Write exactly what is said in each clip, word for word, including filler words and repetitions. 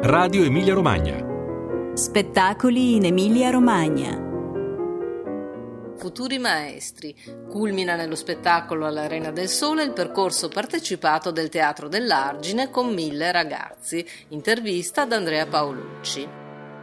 Radio Emilia Romagna. Spettacoli in Emilia Romagna. Futuri maestri. Culmina nello spettacolo all'Arena del Sole il percorso partecipato del Teatro dell'Argine con mille ragazzi. Intervista ad Andrea Paolucci.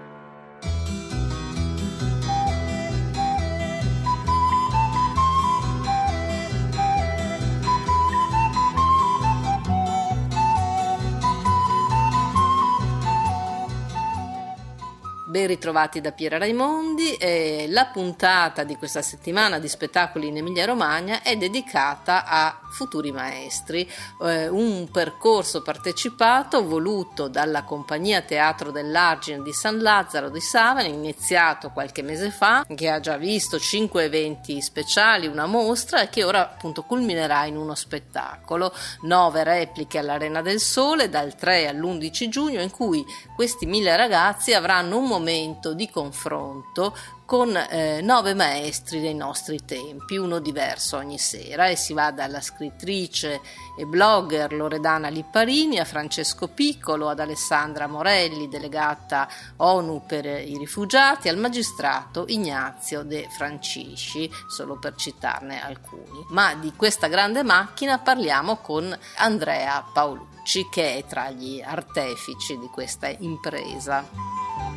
Ben ritrovati da Piera Raimondi. Eh, la puntata di questa settimana di spettacoli in Emilia Romagna è dedicata a futuri maestri, eh, un percorso partecipato voluto dalla compagnia Teatro dell'Argine di San Lazzaro di Savani, iniziato qualche mese fa, che ha già visto cinque eventi speciali, una mostra e che ora appunto culminerà in uno spettacolo, nove repliche all'Arena del Sole dal tre all'undici giugno, in cui questi mille ragazzi avranno un momento di confronto con eh, nove maestri dei nostri tempi, uno diverso ogni sera, e si va dalla scrittrice e blogger Loredana Lipparini a Francesco Piccolo, ad Alessandra Morelli, delegata ONU per i rifugiati, al magistrato Ignazio De Francisci, solo per citarne alcuni. Ma di questa grande macchina parliamo con Andrea Paolucci, che è tra gli artefici di questa impresa.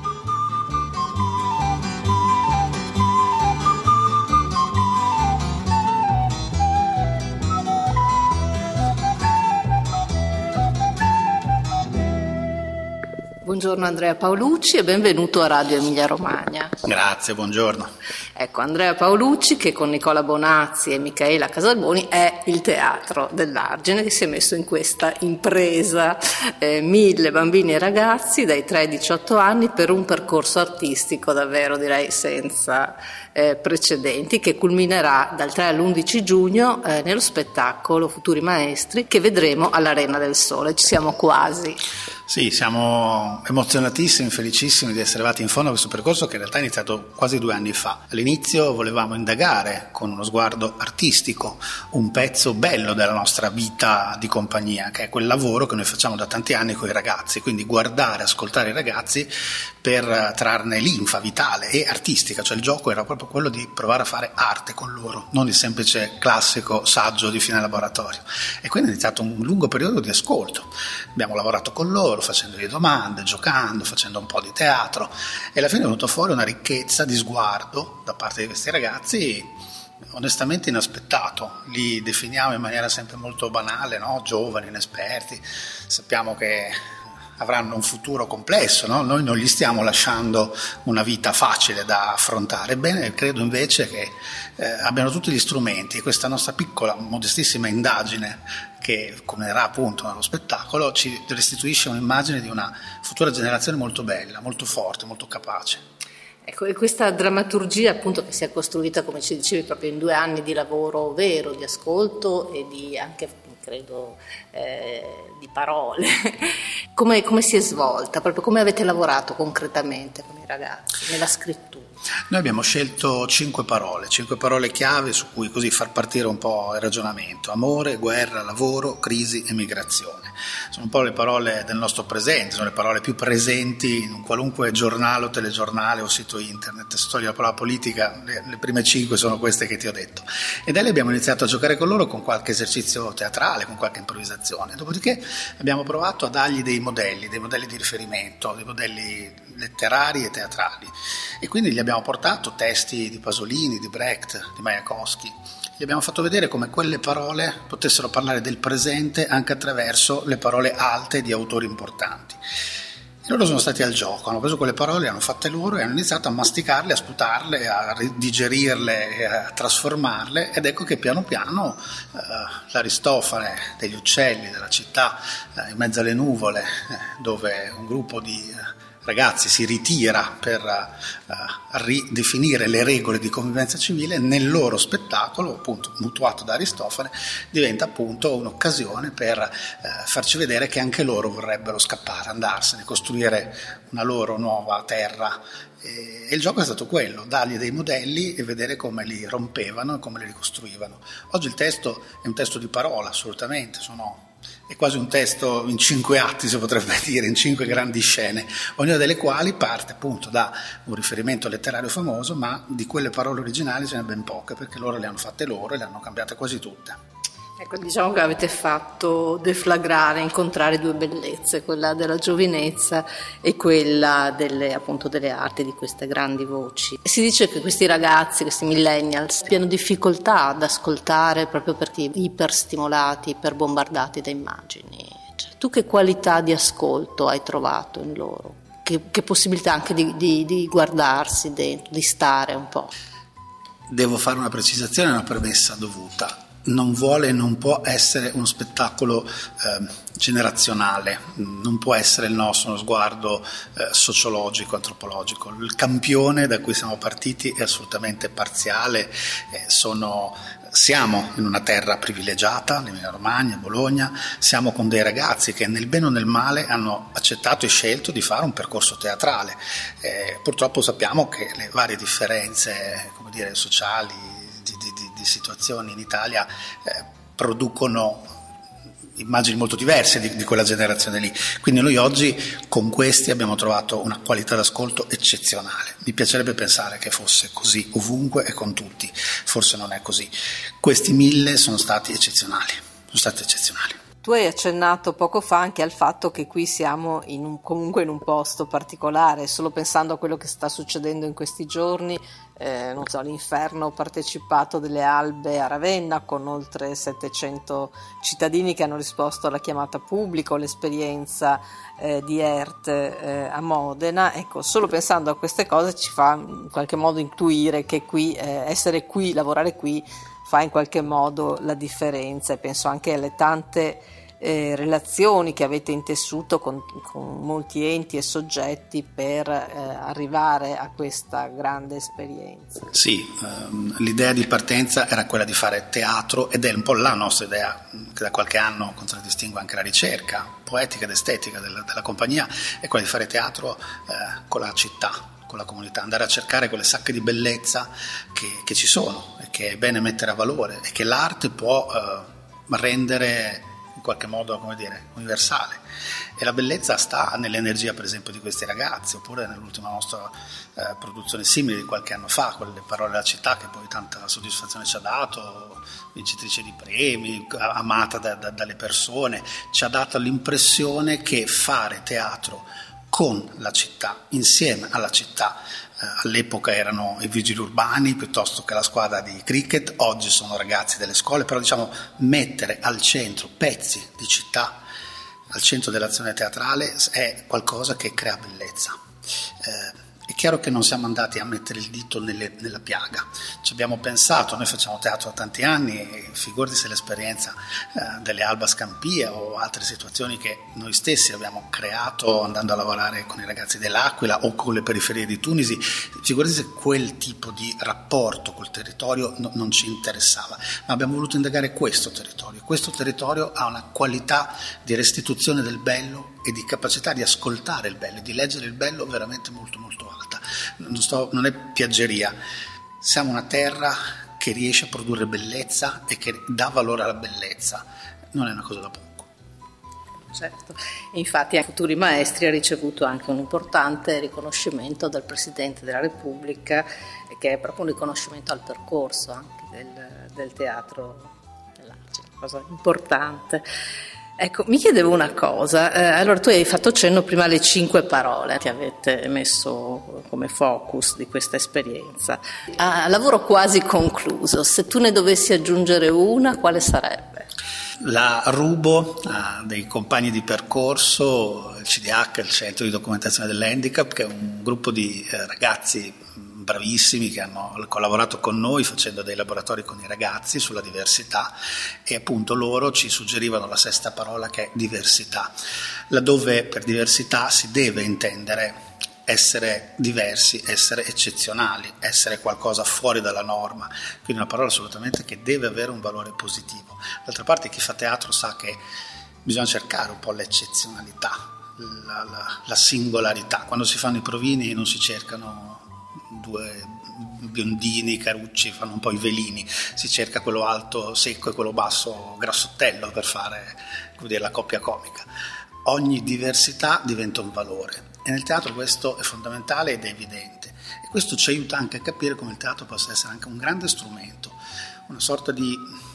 Buongiorno Andrea Paolucci e benvenuto a Radio Emilia Romagna. Grazie, buongiorno. Ecco, Andrea Paolucci, che con Nicola Bonazzi e Michaela Casalboni è il Teatro dell'Argine, che si è messo in questa impresa, eh, mille bambini e ragazzi dai tre ai diciotto anni per un percorso artistico davvero direi senza eh, precedenti, che culminerà dal tre all'undici giugno eh, nello spettacolo Futuri Maestri, che vedremo all'Arena del Sole. Ci siamo quasi. Sì, siamo emozionatissimi, felicissimi di essere arrivati in fondo a questo percorso che in realtà è iniziato quasi due anni fa. All'inizio volevamo indagare con uno sguardo artistico un pezzo bello della nostra vita di compagnia, che è quel lavoro che noi facciamo da tanti anni con i ragazzi, quindi guardare, ascoltare i ragazzi per trarne linfa vitale e artistica, cioè il gioco era proprio quello di provare a fare arte con loro, non il semplice classico saggio di fine laboratorio. E quindi è iniziato un lungo periodo di ascolto. Abbiamo lavorato con loro, facendogli domande, giocando, facendo un po' di teatro, e alla fine è venuto fuori una ricchezza di sguardo da parte di questi ragazzi onestamente inaspettato. Li definiamo in maniera sempre molto banale, no? Giovani, inesperti, sappiamo che avranno un futuro complesso, no? Noi non gli stiamo lasciando una vita facile da affrontare. Ebbene, credo invece che eh, abbiano tutti gli strumenti, e questa nostra piccola, modestissima indagine che culminerà appunto nello spettacolo ci restituisce un'immagine di una futura generazione molto bella, molto forte, molto capace. Ecco, e questa drammaturgia appunto che si è costruita, come ci dicevi, proprio in due anni di lavoro vero, di ascolto e di anche credo eh, di parole, come, come si è svolta, proprio come avete lavorato concretamente con i ragazzi nella scrittura? Noi abbiamo scelto cinque parole, cinque parole chiave su cui così far partire un po' il ragionamento: amore, guerra, lavoro, crisi e migrazione. Sono un po' le parole del nostro presente, sono le parole più presenti in un qualunque giornale o telegiornale o sito internet. Se togli la parola politica, le, le prime cinque sono queste che ti ho detto. E da lì abbiamo iniziato a giocare con loro con qualche esercizio teatrale, con qualche improvvisazione. Dopodiché abbiamo provato a dargli dei modelli, dei modelli di riferimento, dei modelli letterari e teatrali. E quindi gli abbiamo portato testi di Pasolini, di Brecht, di Majakovskij. Gli abbiamo fatto vedere come quelle parole potessero parlare del presente anche attraverso le parole alte di autori importanti. E loro sono stati al gioco, hanno preso quelle parole, le hanno fatte loro e hanno iniziato a masticarle, a sputarle, a digerirle e a trasformarle, ed ecco che piano piano eh, l'Aristofane degli uccelli, della città eh, in mezzo alle nuvole, eh, dove un gruppo di eh, ragazzi si ritira per uh, ridefinire le regole di convivenza civile, nel loro spettacolo, appunto mutuato da Aristofane, diventa appunto un'occasione per uh, farci vedere che anche loro vorrebbero scappare, andarsene, costruire una loro nuova terra. E, e il gioco è stato quello, dargli dei modelli e vedere come li rompevano e come li ricostruivano. Oggi il testo è un testo di parola, assolutamente, sono è quasi un testo in cinque atti, si potrebbe dire, in cinque grandi scene, ognuna delle quali parte appunto da un riferimento letterario famoso, ma di quelle parole originali ce ne ben poche, perché loro le hanno fatte loro e le hanno cambiate quasi tutte. Ecco, diciamo che avete fatto deflagrare, incontrare due bellezze, quella della giovinezza e quella delle, appunto, delle arti, di queste grandi voci. E si dice che questi ragazzi, questi millennials, abbiano difficoltà ad ascoltare proprio perché iperstimolati, iperbombardati da immagini. Cioè, tu che qualità di ascolto hai trovato in loro? Che, che possibilità anche di, di, di guardarsi dentro, di stare un po'? Devo fare una precisazione, una premessa dovuta. Non vuole e non può essere uno spettacolo eh, generazionale, non può essere il nostro uno sguardo eh, sociologico, antropologico. Il campione da cui siamo partiti è assolutamente parziale, eh, sono, siamo in una terra privilegiata, l'Emilia Romagna, Bologna, siamo con dei ragazzi che nel bene o nel male hanno accettato e scelto di fare un percorso teatrale. Eh, purtroppo sappiamo che le varie differenze, come dire, sociali, Di, di, di situazioni in Italia eh, producono immagini molto diverse di, di quella generazione lì, quindi noi oggi con questi abbiamo trovato una qualità d'ascolto eccezionale. Mi piacerebbe pensare che fosse così ovunque e con tutti, forse non è così. Questi mille sono stati eccezionali, sono stati eccezionali. Tu hai accennato poco fa anche al fatto che qui siamo in un, comunque in un posto particolare, solo pensando a quello che sta succedendo in questi giorni, eh, non so, l'inferno partecipato delle Albe a Ravenna con oltre settecento cittadini che hanno risposto alla chiamata pubblica, l'esperienza eh, di E R T eh, a Modena. Ecco, solo pensando a queste cose ci fa in qualche modo intuire che qui, eh, essere qui, lavorare qui, fa in qualche modo la differenza, e penso anche alle tante eh, relazioni che avete intessuto con, con molti enti e soggetti per eh, arrivare a questa grande esperienza. Sì, ehm, l'idea di partenza era quella di fare teatro, ed è un po' la nostra idea che da qualche anno contraddistingue anche la ricerca poetica ed estetica della, della compagnia, è quella di fare teatro eh, con la città, con la comunità, andare a cercare quelle sacche di bellezza che, che ci sono e che è bene mettere a valore e che l'arte può eh, rendere in qualche modo, come dire, universale. E la bellezza sta nell'energia, per esempio, di questi ragazzi, oppure nell'ultima nostra eh, produzione simile di qualche anno fa, quelle parole della città, che poi tanta soddisfazione ci ha dato, vincitrice di premi, amata da, da, dalle persone, ci ha dato l'impressione che fare teatro con la città, insieme alla città, eh, all'epoca erano i vigili urbani piuttosto che la squadra di cricket, oggi sono ragazzi delle scuole, però diciamo mettere al centro pezzi di città, al centro dell'azione teatrale, è qualcosa che crea bellezza. Eh, È chiaro che non siamo andati a mettere il dito nelle, nella piaga, ci abbiamo pensato, noi facciamo teatro da tanti anni, e figurati se l'esperienza eh, delle Alba Scampia o altre situazioni che noi stessi abbiamo creato andando a lavorare con i ragazzi dell'Aquila o con le periferie di Tunisi, figurati se quel tipo di rapporto col territorio no, non ci interessava, ma abbiamo voluto indagare questo territorio. Questo territorio ha una qualità di restituzione del bello e di capacità di ascoltare il bello, di leggere il bello veramente molto molto alta. Non, sto, non è piaggeria, siamo una terra che riesce a produrre bellezza e che dà valore alla bellezza, non è una cosa da poco. Certo, infatti a Futuri Maestri ha ricevuto anche un importante riconoscimento dal Presidente della Repubblica, che è proprio un riconoscimento al percorso anche del, del teatro dell'arte, una cosa importante. Ecco, mi chiedevo una cosa, eh, allora tu hai fatto cenno prima alle cinque parole che avete messo come focus di questa esperienza. A lavoro quasi concluso, se tu ne dovessi aggiungere una, quale sarebbe? La rubo a dei compagni di percorso, il C D H, il Centro di Documentazione dell'Handicap, che è un gruppo di eh, ragazzi bravissimi che hanno collaborato con noi facendo dei laboratori con i ragazzi sulla diversità, e appunto loro ci suggerivano la sesta parola, che è diversità, laddove per diversità si deve intendere essere diversi, essere eccezionali, essere qualcosa fuori dalla norma, quindi una parola assolutamente che deve avere un valore positivo. D'altra parte chi fa teatro sa che bisogna cercare un po' l'eccezionalità, la, la, la singolarità. Quando si fanno i provini non si cercano due biondini, carucci, fanno un po' i velini, si cerca quello alto secco e quello basso grassottello per fare, come dire, la coppia comica. Ogni diversità diventa un valore e nel teatro questo è fondamentale ed è evidente, e questo ci aiuta anche a capire come il teatro possa essere anche un grande strumento, una sorta di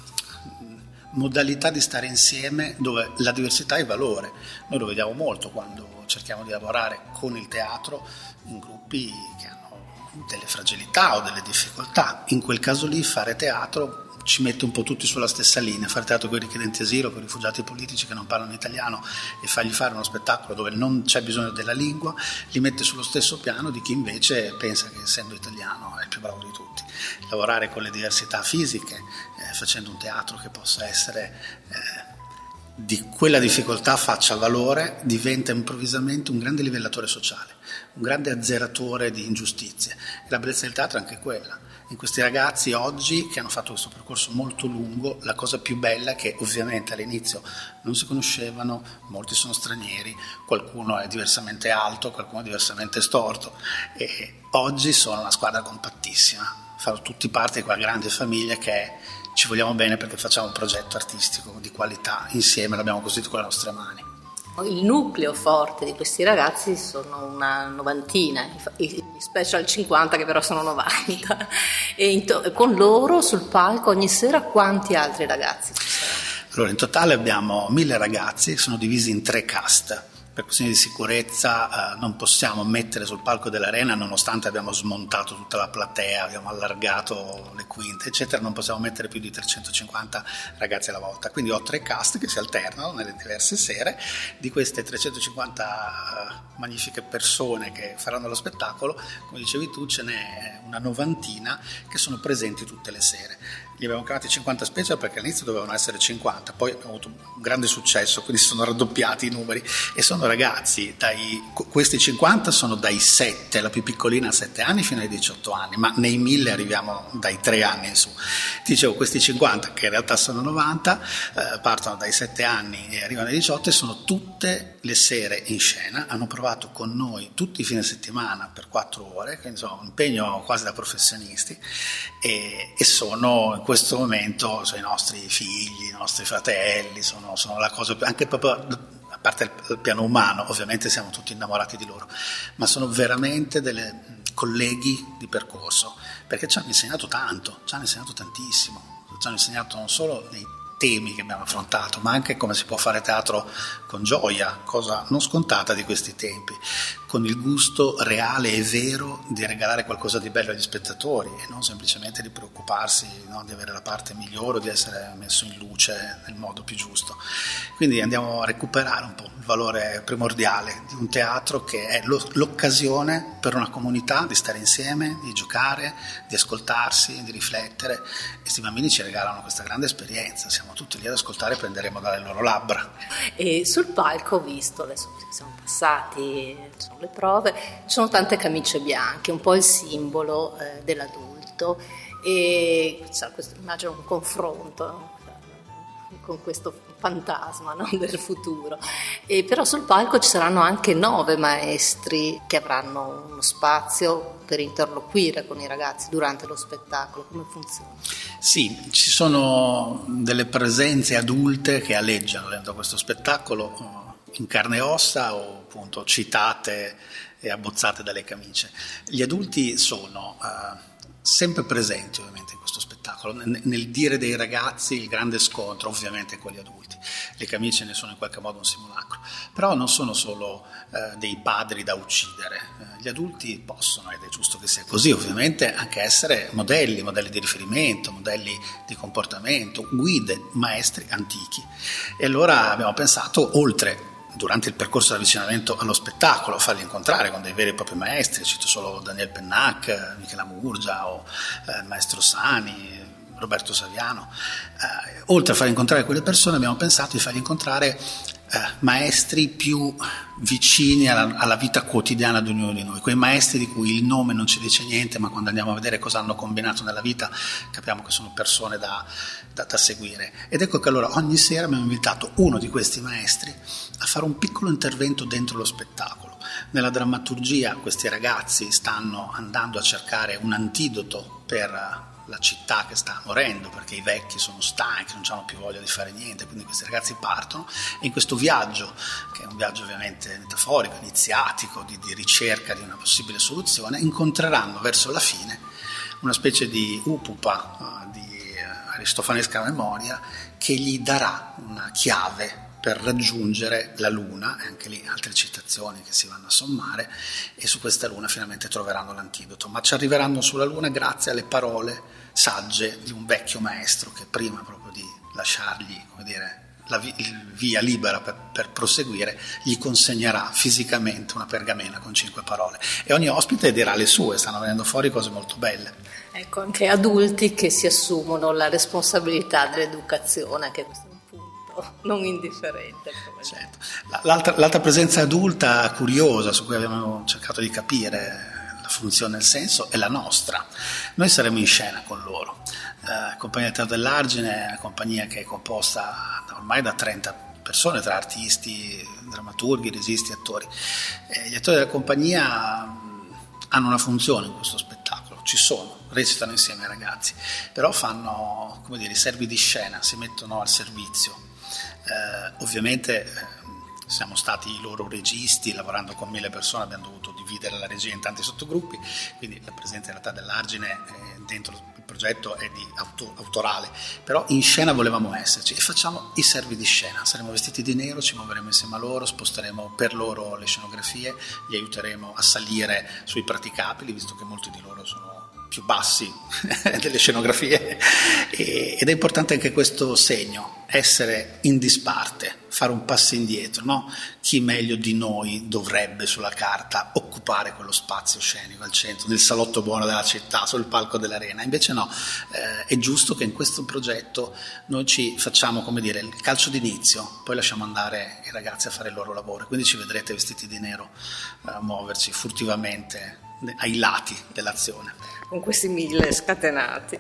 modalità di stare insieme dove la diversità è valore. Noi lo vediamo molto quando cerchiamo di lavorare con il teatro in gruppi che hanno delle fragilità o delle difficoltà. In quel caso lì fare teatro ci mette un po' tutti sulla stessa linea, fare teatro con i richiedenti asilo, con i rifugiati politici che non parlano italiano e fargli fare uno spettacolo dove non c'è bisogno della lingua, li mette sullo stesso piano di chi invece pensa che essendo italiano è il più bravo di tutti. Lavorare con le diversità fisiche, eh, facendo un teatro che possa essere eh, di quella difficoltà faccia valore, diventa improvvisamente un grande livellatore sociale, un grande azzeratore di ingiustizie. E la bellezza del teatro è anche quella. In questi ragazzi oggi che hanno fatto questo percorso molto lungo, la cosa più bella è che ovviamente all'inizio non si conoscevano, molti sono stranieri, qualcuno è diversamente alto, qualcuno è diversamente storto, e oggi sono una squadra compattissima, fanno tutti parte di quella grande famiglia che è ci vogliamo bene perché facciamo un progetto artistico di qualità, insieme l'abbiamo costruito con le nostre mani. Il nucleo forte di questi ragazzi sono una novantina, i special cinquanta che però sono novanta, e in con loro sul palco ogni sera quanti altri ragazzi ci saranno? Allora in totale abbiamo mille ragazzi che sono divisi in tre cast. Per questioni di sicurezza eh, non possiamo mettere sul palco dell'arena, nonostante abbiamo smontato tutta la platea, abbiamo allargato le quinte, eccetera, non possiamo mettere più di trecentocinquanta ragazzi alla volta. Quindi ho tre cast che si alternano nelle diverse sere. Di queste trecentocinquanta eh, magnifiche persone che faranno lo spettacolo, come dicevi tu, ce n'è una novantina che sono presenti tutte le sere. Li abbiamo chiamati cinquanta special perché all'inizio dovevano essere cinquanta, poi abbiamo avuto un grande successo, quindi sono raddoppiati i numeri e sono ragazzi, dai, questi cinquanta sono dai sette, la più piccolina a sette anni fino ai diciotto anni, ma nei mille arriviamo dai tre anni in su. Ti dicevo, questi cinquanta che in realtà sono novanta, eh, partono dai sette anni e arrivano ai diciotto e sono tutte le sere in scena, hanno provato con noi tutti i fine settimana per quattro ore, quindi insomma un impegno quasi da professionisti, e, e sono in questo momento sono i nostri figli, i nostri fratelli, sono, sono la cosa più, anche proprio a parte il piano umano, ovviamente siamo tutti innamorati di loro, ma sono veramente delle colleghi di percorso, perché ci hanno insegnato tanto, ci hanno insegnato tantissimo, ci hanno insegnato non solo nei temi che abbiamo affrontato, ma anche come si può fare teatro con gioia, cosa non scontata di questi tempi, con il gusto reale e vero di regalare qualcosa di bello agli spettatori e non semplicemente di preoccuparsi, no, di avere la parte migliore o di essere messo in luce nel modo più giusto. Quindi andiamo a recuperare un po' il valore primordiale di un teatro che è lo, l'occasione per una comunità di stare insieme, di giocare, di ascoltarsi, di riflettere, e questi bambini ci regalano questa grande esperienza, siamo tutti lì ad ascoltare e prenderemo dalle loro labbra. E sul palco ho visto, adesso siamo passati, sono le prove, ci sono tante camicie bianche, un po' il simbolo eh, dell'adulto, e c'è questo, immagino un confronto con questo fantasma, no, del futuro. E però sul palco ci saranno anche nove maestri che avranno uno spazio per interloquire con i ragazzi durante lo spettacolo. Come funziona? Sì, ci sono delle presenze adulte che aleggiano dentro questo spettacolo in carne e ossa o appunto citate e abbozzate dalle camicie. Gli adulti sono uh, sempre presenti ovviamente in questo spettacolo, nel, nel dire dei ragazzi il grande scontro ovviamente con gli adulti. Le camicie ne sono in qualche modo un simulacro, però non sono solo uh, dei padri da uccidere, uh, gli adulti possono, ed è giusto che sia così ovviamente, anche essere modelli, modelli di riferimento, modelli di comportamento, guide, maestri antichi. E allora abbiamo pensato, oltre durante il percorso di avvicinamento allo spettacolo, farli incontrare con dei veri e propri maestri, cito solo Daniel Pennac, Michela Murgia o eh, il maestro Sani, Roberto Saviano. Eh, oltre a far incontrare quelle persone abbiamo pensato di fargli incontrare eh, maestri più vicini alla, alla vita quotidiana di ognuno di noi, quei maestri di cui il nome non ci dice niente, ma quando andiamo a vedere cosa hanno combinato nella vita capiamo che sono persone da, da, da seguire. Ed ecco che allora ogni sera abbiamo invitato uno di questi maestri a fare un piccolo intervento dentro lo spettacolo, Nella drammaturgia questi ragazzi stanno andando a cercare un antidoto per la città che sta morendo, perché i vecchi sono stanchi, non hanno più voglia di fare niente, quindi questi ragazzi partono e in questo viaggio, che è un viaggio ovviamente metaforico, iniziatico, di, di ricerca di una possibile soluzione, incontreranno verso la fine una specie di upupa uh, di uh, aristofanesca memoria che gli darà una chiave per raggiungere la luna, e anche lì altre citazioni che si vanno a sommare, e su questa luna finalmente troveranno l'antidoto, ma ci arriveranno sulla luna grazie alle parole sagge di un vecchio maestro che prima proprio di lasciargli, come dire, la via libera per, per proseguire, gli consegnerà fisicamente una pergamena con cinque parole, e ogni ospite dirà le sue. Stanno venendo fuori cose molto belle. Ecco, anche adulti che si assumono la responsabilità dell'educazione, che questo è un punto non indifferente. Certo. L'altra, l'altra presenza adulta curiosa su cui abbiamo cercato di capire la funzione e il senso è la nostra. Noi saremo in scena con loro. Eh, Compagnia del Teatro dell'Argine è una compagnia che è composta ormai da trenta persone, tra artisti, drammaturghi, registi, attori. Eh, gli attori della compagnia hanno una funzione in questo spettacolo, ci sono, recitano insieme ai ragazzi, però fanno, come dire, i servi di scena, si mettono al servizio. Eh, ovviamente eh, siamo stati i loro registi, lavorando con mille persone abbiamo dovuto dividere la regia in tanti sottogruppi, quindi la presenza in realtà dell'Argine eh, dentro il progetto è di auto, autorale, però in scena volevamo esserci e facciamo i servi di scena, saremo vestiti di nero, ci muoveremo insieme a loro, sposteremo per loro le scenografie, li aiuteremo a salire sui praticabili, visto che molti di loro sono più bassi delle scenografie, e, ed è importante anche questo segno, essere in disparte, fare un passo indietro, no? Chi meglio di noi dovrebbe sulla carta occupare quello spazio scenico al centro, nel salotto buono della città, sul palco dell'arena, invece no, eh, è giusto che in questo progetto noi ci facciamo, come dire, il calcio d'inizio, poi lasciamo andare i ragazzi a fare il loro lavoro, quindi ci vedrete vestiti di nero a muoverci furtivamente ai lati dell'azione. Con questi mille scatenati.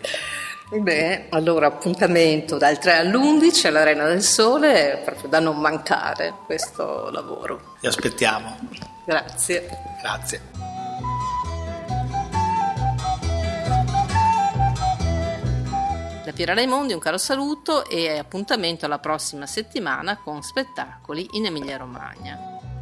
Beh, allora appuntamento dal tre all'undici all'Arena del Sole, proprio da non mancare questo lavoro. Vi aspettiamo. Grazie. Grazie. Da Piera Raimondi un caro saluto e appuntamento alla prossima settimana con spettacoli in Emilia Romagna.